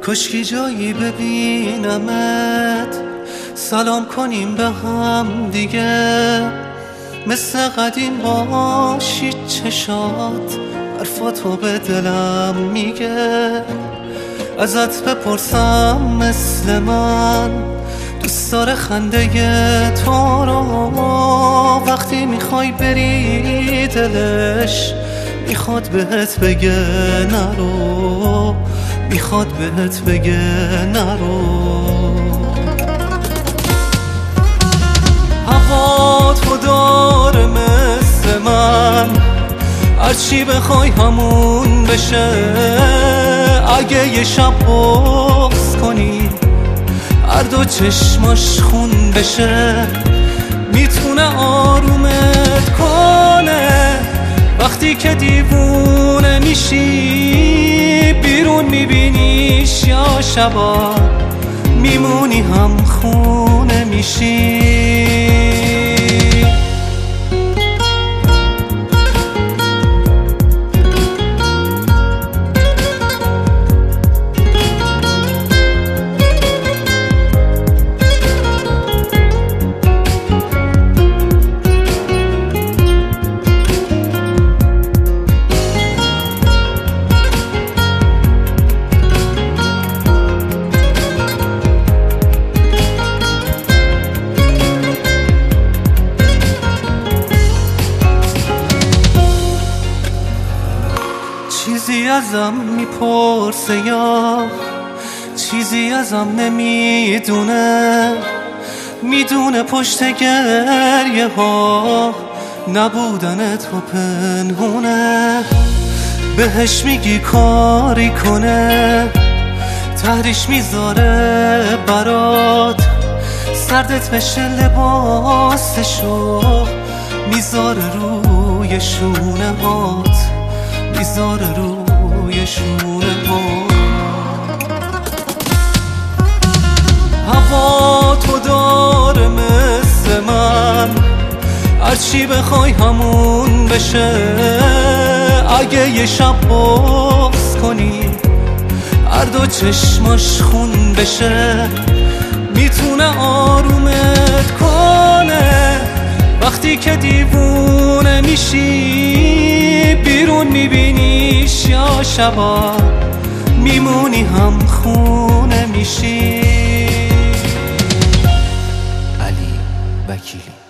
کاشکی جایی ببینمت، سلام کنیم به هم دیگه، مثل قدیم باشی چشات حرفاتو به دلم میگه. ازت بپرسم مثل من دوست داره خنده تو رو، وقتی میخوای بری دلش میخواد بهت بگه نرو، میخواد بهت بگه نرو. هوا تو داره مثل من، هرچی بخوای همون بشه. اگه یه شب بغض کنی هر دو چشماش خون بشه، میتونه آرومت کنه. وقتی که دیوونه میشی بیرون میبینیش، یا شبا میمونی هم خونه میشی. چیزی ازم میپرسه یا چیزی ازم نمیدونه، میدونه پشت گریه ها نبودن تو پنهونه. بهش میگی کاری کنه، تحریش میذاره برات، سردت بشه لباسشو میذاره روی شونه هات، میذاره روی شونه ها. هوا تو داره مثل من، هرچی بخوای همون بشه. اگه یه شب بغض کنی هر دو چشماش خون بشه، میتونه آرومت کنه. وقتی که دیوونه میشی بیرون میبینیش، یا شبا میمونی هم خونه میشی. علی وکیلی.